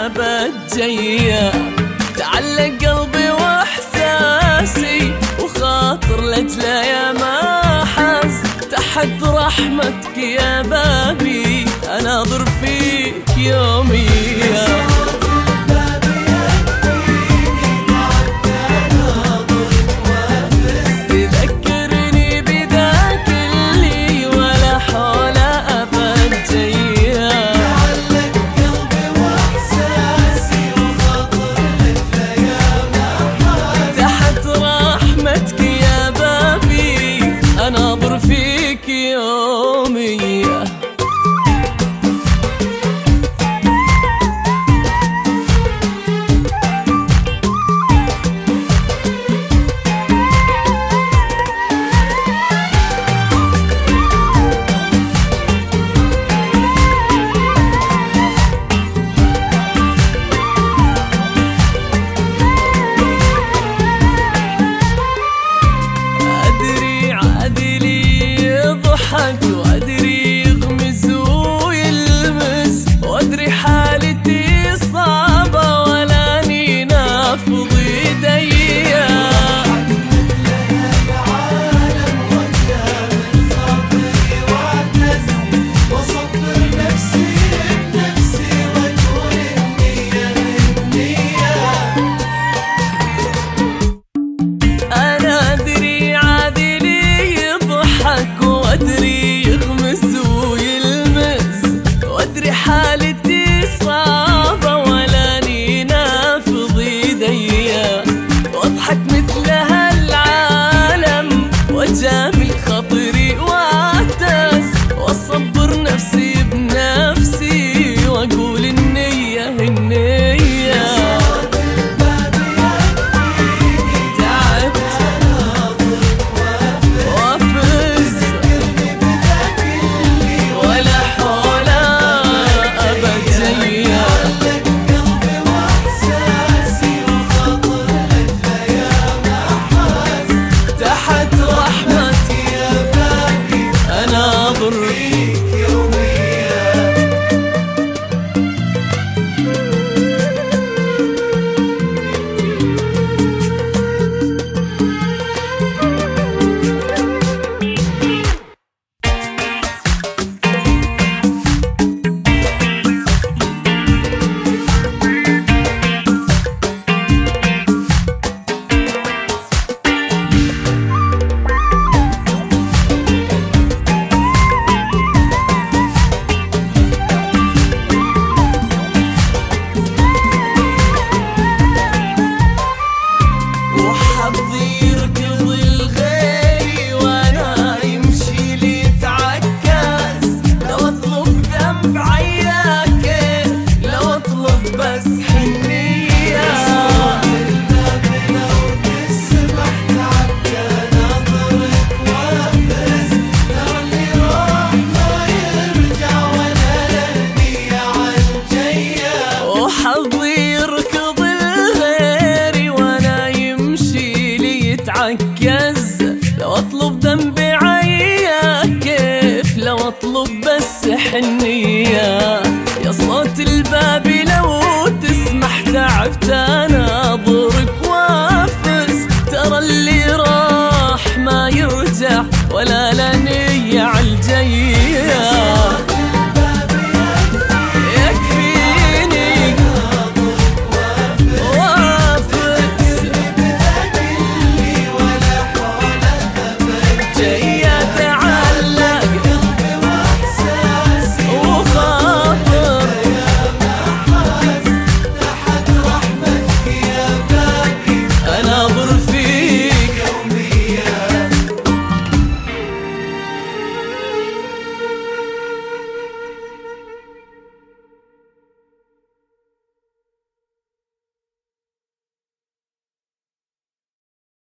أبد جاية. تعلق قلبي واحساسي وخاطر لجله يا ما حس. تحت رحمتك يا بابي اناظر فيك يومي. اناظر فيك يومي. وادري يغمز ويلمس وادري حالتي صعبة ولاني نافض ايديا. العالم وجاب صبري واعتز وصبر نفسي بنفسي واقول النية. انا ادري عادلي يضحك وادري يغمز ويلمس وادري حالتي صعبة ولاني نافض ايديا. واضحك مثل هالعالم واجامل خاطري واعتز واصبر نفسي بنفسي واقول النية النية. لو اطلب ذنبي عيا كيف لو اطلب بس حنية. يا صوت الباب لو تسمح تعبت انا